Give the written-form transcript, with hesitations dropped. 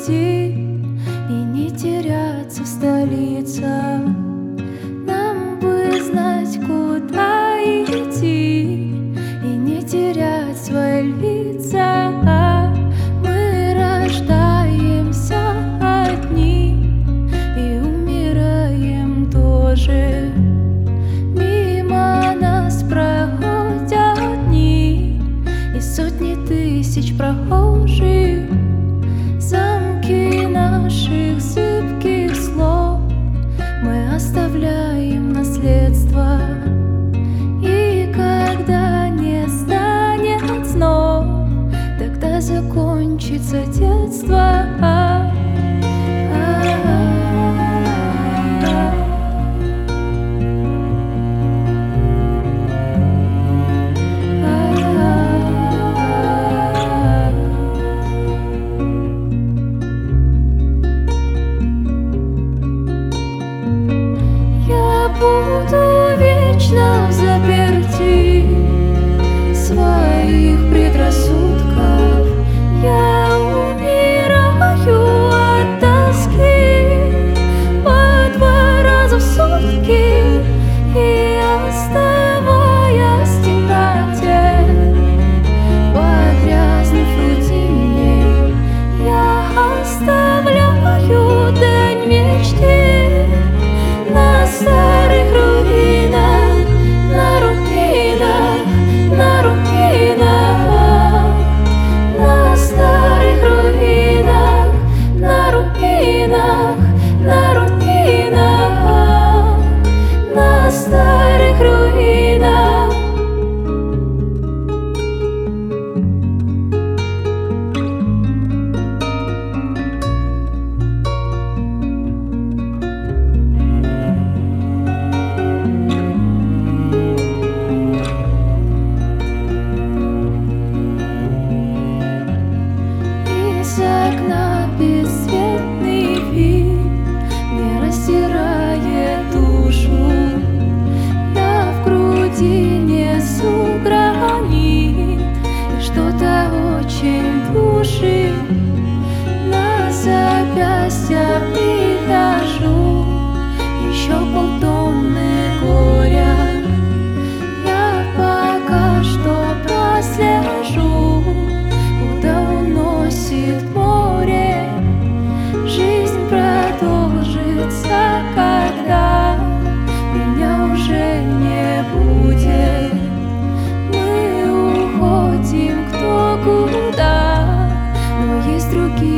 уйти и не теряться в столицах. Нам бы знать, куда идти и не терять свои лица. Мы рождаемся одни и умираем тоже. Мимо нас проходят дни и сотни тысяч прохожих. Замки наших зыбких слов мы оставляем наследство. И когда не станет снов, тогда закончится детство. Буду вечно взаперти своих предрассудков. Я умираю от тоски по 2 раза в сутки, и оставаясь в темноте, погрязнув в рутине, я оставляю дань мечты на старых руинах, на руинах, на руинах, на старых руинах, на руинах, на руинах, на старых руинах. Из окна бесцветный вид не растирает душу. Я в груди несу гранит, и что-то очень душит. На запястье привяжу еще полтонны горя. Я пока что прослежу, куда уносит море. Жизнь продолжится, когда меня уже не будет. Мы уходим кто куда, но есть другие.